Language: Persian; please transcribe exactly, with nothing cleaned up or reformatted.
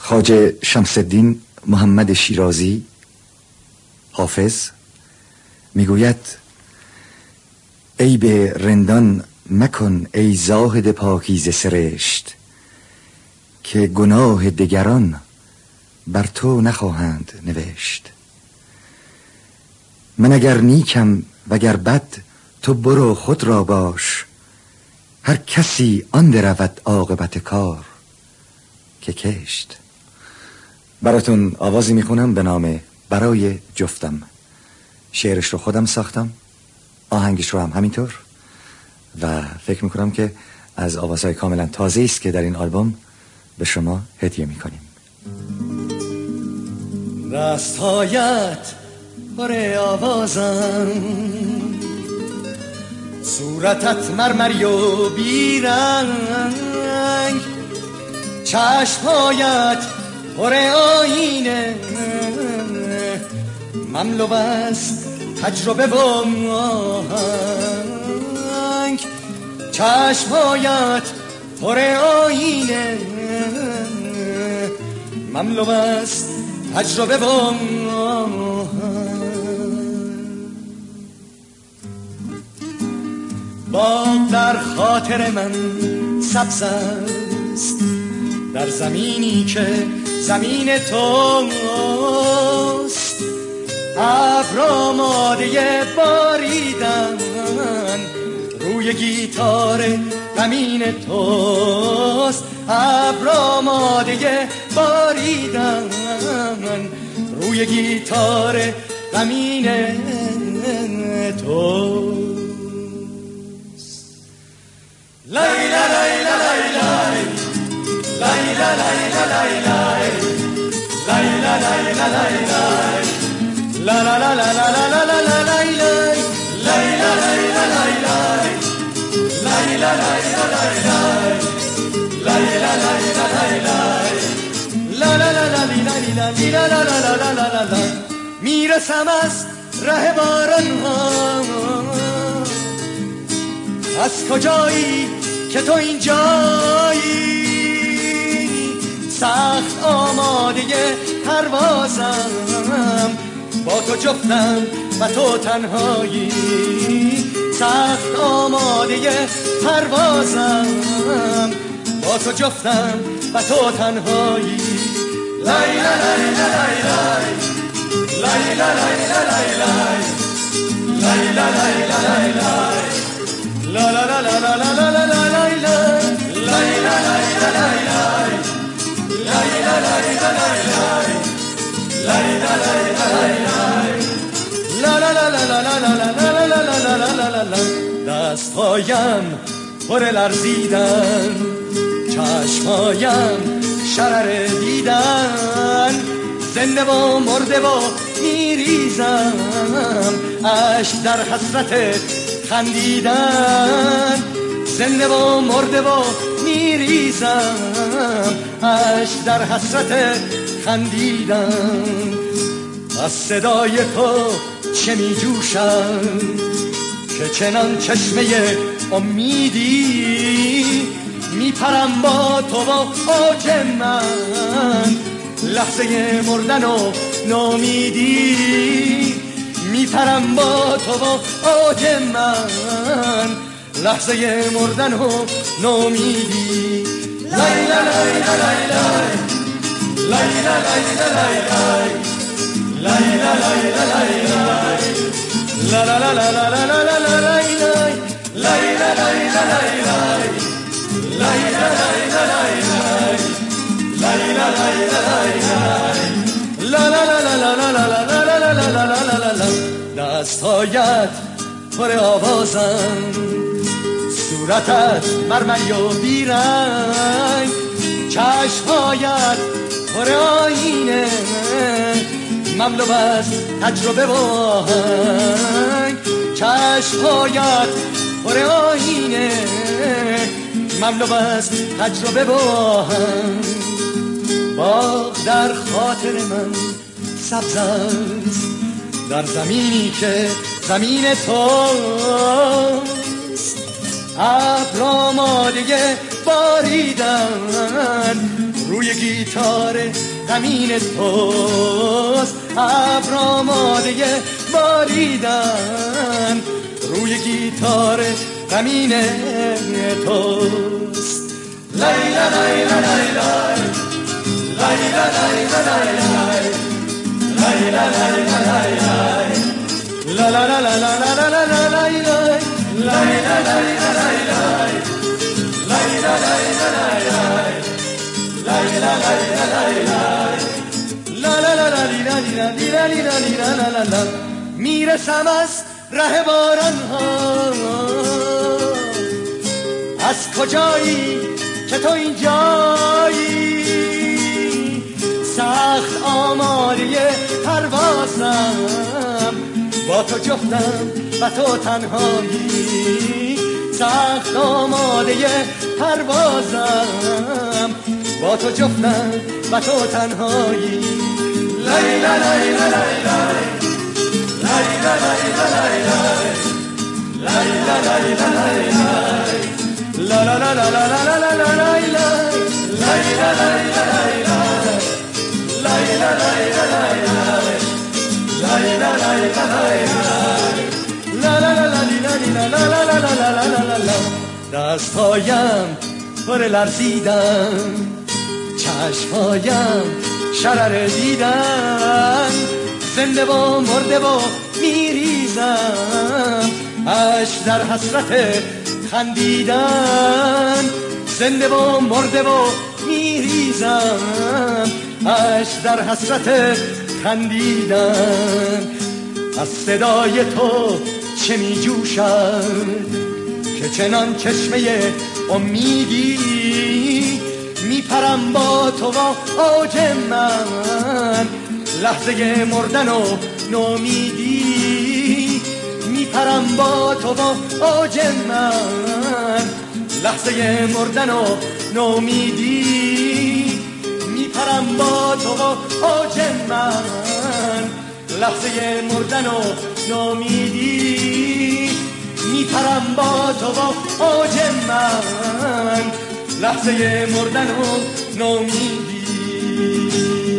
خواجه شمس الدین محمد شیرازی حافظ میگوید: ای به رندان مکن ای زاهد پاکیزه سرشت، که گناه دگران بر تو نخواهند نوشت. من اگر نیکم وگر بد تو برو خود را باش، هر کسی آن درود عاقبت کار که کشت. براتون آوازی میخونم به نام برای جفتم. شعرش رو خودم ساختم، آهنگش رو هم همینطور، و فکر میکنم که از آوازهای کاملا تازه است که در این آلبوم به شما هدیه میکنیم. دستهایت پر آوازم، صورتت مرمری و بیرنگ، چشمهایت پر آینه، مملو از تجربه و آهنگ. چشمهایت پر آینه، مملو از تجربه و آهنگ. باغ در خاطر من سبز است، در زمینی که زمین توست. ابر آماده باریدن روی گیتار غمین توست. ابر آماده باریدن روی گیتار غمین توست. لیلا لیلا لیلا لیلا لیلا لیلا لیلا لیلا لیلا la la la la la la la la la la la la la la la la la la la. میرسم از ره باران ها، از کجایی که تو اینجایی، سخت آماده پروازم، با تو جفتم و تو تنهایی. سخت آماده پروازم، با تو جفتم و تو تنهایی. لیلا لیلا لیلا لیلا لیلا لیلا لیلا لیلا لیلا لا لا لا لا لا لا لا لا لا لیلا لیلا لیلا لیلا لیلا لیلا لیلا. دستهایم پر لرزیدن، چشمهایم شرر دیدن، زنده و مرده و میریزم اشک در حسرت خندیدن. زنده و مرده و میریزم اشک در حسرت خندیدن. از صدای تو چه می جوشم که چنان چشمه امیدی، می پرم با تو و اوج من لحظه مردن و نومیدی. می پرم با تو و اوج من لحظه مردن و نومیدی. لیلا لیلا لیلا لیلا لیلا لیلا لیلا لیلا لیلا la la la la la la la la la la la la دستهایت پر آوازم، صورتت مرمری و بیرنگ، چشمهایت پر آینه، مملو از تجربه و آهنگ. چشمهایت پر آینه، مملو از تجربه و آهنگ. باغ در خاطر من سبز است، در زمینی که زمین توست. ابر آماده باریدن روی گیتار غمین توست، ابر آماده باریدن روی گیتار غمین توست. لیلا لیلا لیلا لیلا لیلا لیلا لیلا لا لا لا لا لا لا لا لا لا لا لا لا لا. میرسم از ره باران ها، از کجایی که تو اینجایی، سخت آماده پروازم، با تو جفتم و تو تنهایی، سخت آماده پروازم، با تو جفتم و تو تنهایی. لیلا لیلا لیلا لیلا لیلا لیلا لیلا لا لا لا لا لا لا لا لا لا لیلا لیلا لیلا لیلا لیلا لیلا. دستهایم پر لرزیدن، چشمهایم شرر دیدن، زنده و مرده و میریزم اشک در حسرت خندیدن، زنده و مرده و میریزم اشک در حسرت خندیدن. از صدای تو چه می جوشد که چنان چشمه امیدی، میپرم با تو و اوج من لحظه مردن و نومیدی، میپرم با تو و اوج من لحظه مردن و نومیدی، میپرم با تو و اوج من لحظه مردن و نومیدی، میپرم با تو و اوج من لحظه مردن و نومیدی.